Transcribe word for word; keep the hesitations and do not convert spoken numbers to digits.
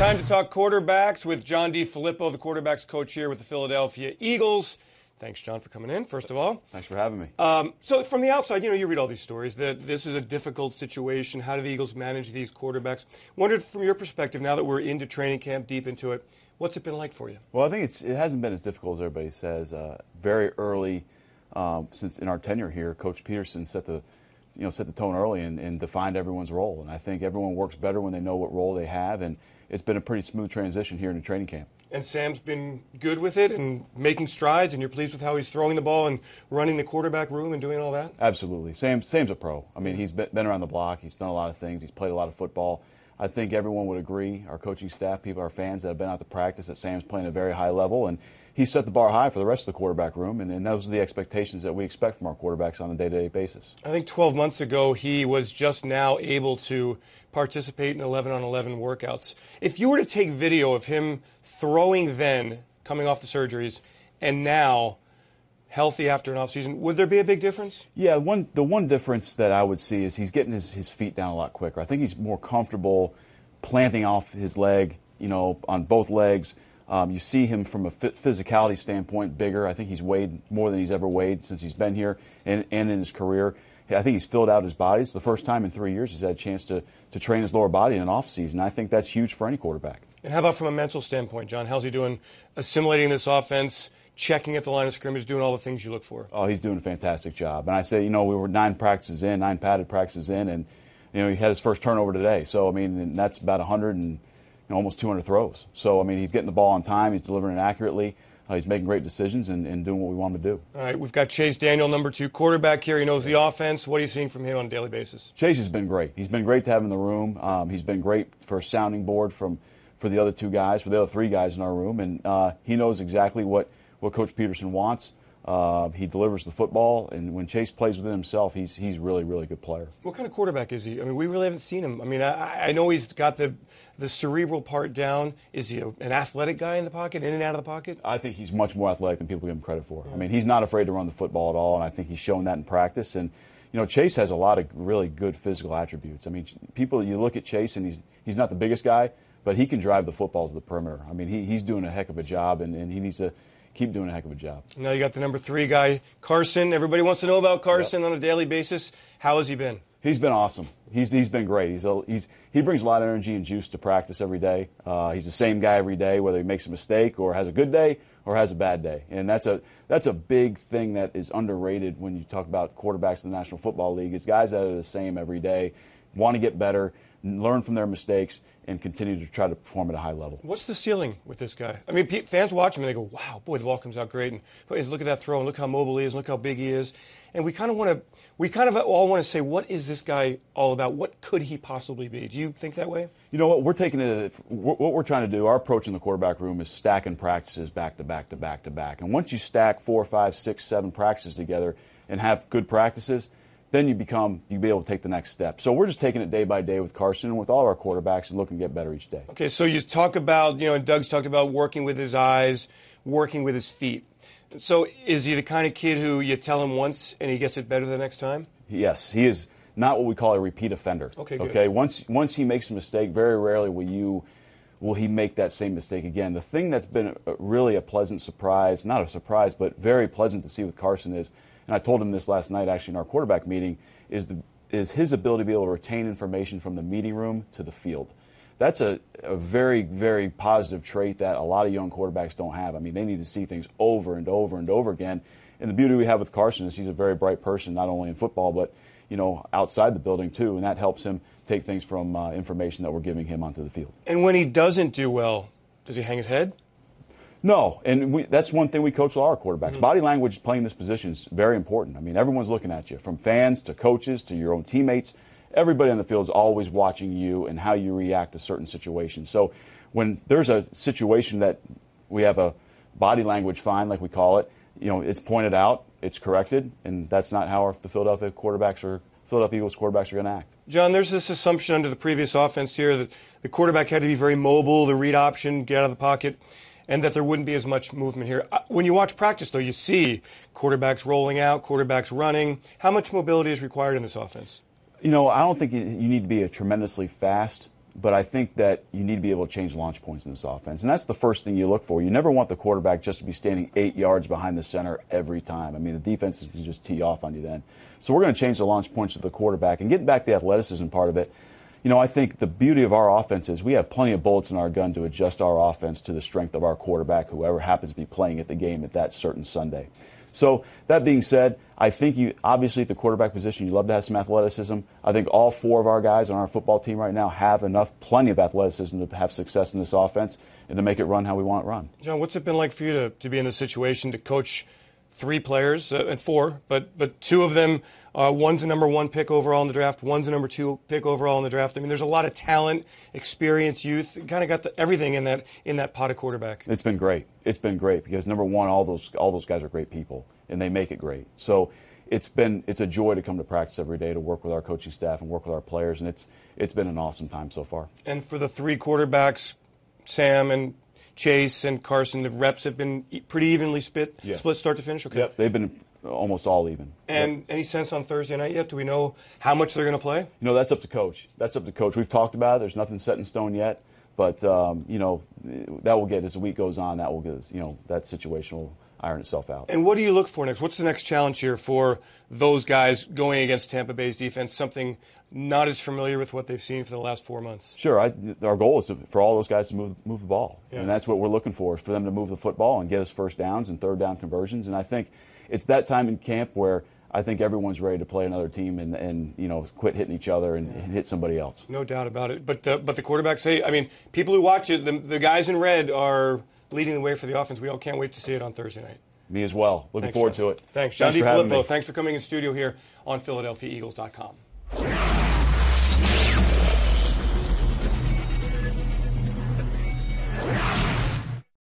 Time to talk quarterbacks with John DeFilippo, the quarterbacks coach here with the Philadelphia Eagles. Thanks, John, for coming in, first of all. Thanks for having me. Um, so from the outside, you know, you read all these stories that this is a difficult situation. How do the Eagles manage these quarterbacks? Wondered from your perspective, now that we're into training camp, deep into it, what's it been like for you? Well, I think it's, it hasn't been as difficult as everybody says. Uh, very early, um, since in our tenure here, Coach Peterson set the you know, set the tone early and, and defined everyone's role. And I think everyone works better when they know what role they have. And it's been a pretty smooth transition here in the training camp. And Sam's been good with it and making strides, and you're pleased with how he's throwing the ball and running the quarterback room and doing all that? Absolutely. Sam, Sam's a pro. I mean, he's been, been around the block. He's done a lot of things. He's played a lot of football. I think everyone would agree, our coaching staff, people, our fans that have been out to practice, that Sam's playing at a very high level. And he set the bar high for the rest of the quarterback room, and, and those are the expectations that we expect from our quarterbacks on a day-to-day basis. I think twelve months ago he was just now able to participate in eleven on eleven workouts. If you were to take video of him throwing then, coming off the surgeries, and now healthy after an offseason, would there be a big difference? Yeah, one the one difference that I would see is he's getting his, his feet down a lot quicker. I think he's more comfortable planting off his leg, you know, on both legs. Um, you see him from a physicality standpoint bigger. I think he's weighed more than he's ever weighed since he's been here and, and in his career. I think he's filled out his body. It's the first time in three years he's had a chance to, to train his lower body in an offseason. I think that's huge for any quarterback. And how about from a mental standpoint, John? How's he doing assimilating this offense, checking at the line of scrimmage, doing all the things you look for? Oh, he's doing a fantastic job. And I say, you know, we were nine practices in, nine padded practices in, and, you know, he had his first turnover today. So, I mean, that's about one hundred and you know, almost two hundred throws. So, I mean, he's getting the ball on time. He's delivering it accurately. Uh, he's making great decisions and, and doing what we want him to do. All right, we've got Chase Daniel, number two quarterback here. He knows the offense. What are you seeing from him on a daily basis? Chase has been great. He's been great to have in the room. Um, he's been great for a sounding board from for the other two guys, for the other three guys in our room. And uh, he knows exactly what, what Coach Peterson wants. Uh, he delivers the football, and when Chase plays within himself, he's he's really, really good player. What kind of quarterback is he? I mean, we really haven't seen him. I mean, I, I know he's got the the cerebral part down. Is he a, an athletic guy in the pocket, in and out of the pocket? I think he's much more athletic than people give him credit for. I mean, he's not afraid to run the football at all, and I think he's shown that in practice. And, you know, Chase has a lot of really good physical attributes. I mean, people, you look at Chase, and he's he's not the biggest guy, but he can drive the football to the perimeter. I mean, he, he's doing a heck of a job, and, and he needs to keep doing a heck of a job. Now you got the number three guy, Carson. Everybody wants to know about Carson yep. on a daily basis. How has he been? He's been awesome. He's he's been great. He's a, he's he brings a lot of energy and juice to practice every day. Uh, he's the same guy every day, whether he makes a mistake or has a good day or has a bad day. And that's a that's a big thing that is underrated when you talk about quarterbacks in the National Football League. Is guys that are the same every day, want to get better, learn from their mistakes, and continue to try to perform at a high level. What's the ceiling with this guy? I mean, fans watch him and they go, wow, boy, the ball comes out great. And look at that throw, and look how mobile he is, and look how big he is. And we kind of want to, we kind of all want to say, what is this guy all about? What could he possibly be? Do you think that way? You know what, we're taking it, what we're trying to do, our approach in the quarterback room is stacking practices back to back to back to back. And once you stack four, five, six, seven practices together and have good practices, then you become, you'll be able to take the next step. So we're just taking it day by day with Carson and with all our quarterbacks and looking to get better each day. Okay, so you talk about, you know, and Doug's talked about working with his eyes, working with his feet. So is he the kind of kid who you tell him once and he gets it better the next time? Yes, he is not what we call a repeat offender. Okay, good. Okay, once, once he makes a mistake, very rarely will you will he make that same mistake again. The thing that's been a, really a pleasant surprise, not a surprise, but very pleasant to see with Carson is, and I told him this last night actually in our quarterback meeting, is the is his ability to be able to retain information from the meeting room to the field. That's a, a very, very positive trait that a lot of young quarterbacks don't have. I mean, they need to see things over and over and over again. And the beauty we have with Carson is he's a very bright person, not only in football, but, you know, outside the building too. And that helps him take things from uh, information that we're giving him onto the field. And when he doesn't do well, does he hang his head? No, and we, that's one thing we coach all our quarterbacks. Mm-hmm. Body language playing this position is very important. I mean, everyone's looking at you, from fans to coaches to your own teammates. Everybody on the field is always watching you and how you react to certain situations. So when there's a situation that we have a body language fine, like we call it, you know, it's pointed out, it's corrected, and that's not how our, the Philadelphia quarterbacks or Philadelphia Eagles quarterbacks are going to act. John, there's this assumption under the previous offense here that the quarterback had to be very mobile, the read option, get out of the pocket, and that there wouldn't be as much movement here. When you watch practice, though, you see quarterbacks rolling out, quarterbacks running. How much mobility is required in this offense? You know, I don't think you need to be a tremendously fast but I think that you need to be able to change launch points in this offense. And that's the first thing you look for. You never want the quarterback just to be standing eight yards behind the center every time. I mean, the defense can just tee off on you then. So we're going to change the launch points of the quarterback. And getting back to the athleticism part of it, you know, I think the beauty of our offense is we have plenty of bullets in our gun to adjust our offense to the strength of our quarterback, whoever happens to be playing at the game at that certain Sunday. So that being said, I think you obviously at the quarterback position, you love to have some athleticism. I think all four of our guys on our football team right now have enough, plenty of athleticism to have success in this offense and to make it run how we want it run. John, what's it been like for you to, to be in this situation to coach three players, uh, and four, but but two of them, uh, one's a number one pick overall in the draft, one's a number two pick overall in the draft. I mean, there's a lot of talent, experience, youth. Kind of got the, everything in that in that pot of quarterback. It's been great. It's been great because number one, all those all those guys are great people and they make it great. So it's been it's a joy to come to practice every day to work with our coaching staff and work with our players, and it's it's been an awesome time so far. And for the three quarterbacks, Sam and Chase and Carson, the reps have been pretty evenly split, yes. split start to finish? Okay. Yep, they've been almost all even. And yep. Any sense on Thursday night yet? Do we know how much they're going to play? You know, that's up to coach. That's up to coach. We've talked about it. There's nothing set in stone yet. But, um, you know, that will get, as the week goes on, that will get, you know, that situation will iron itself out. And what do you look for next? What's the next challenge here for those guys going against Tampa Bay's defense, something not as familiar with what they've seen for the last four months? Sure. I, our goal is to, for all those guys to move move the ball. Yeah. And that's what we're looking for, is for them to move the football and get us first downs and third down conversions. And I think it's that time in camp where I think everyone's ready to play another team and, and you know, quit hitting each other and, yeah. and hit somebody else. No doubt about it. But, uh, but the quarterbacks say, I mean, people who watch it, the, the guys in red are leading the way for the offense. We all can't wait to see it on Thursday night. Me as well. Looking Thanks, forward John. to it. Thanks. John Thanks for having DeFilippo, me. thanks for coming in studio here on Philadelphia Eagles dot com.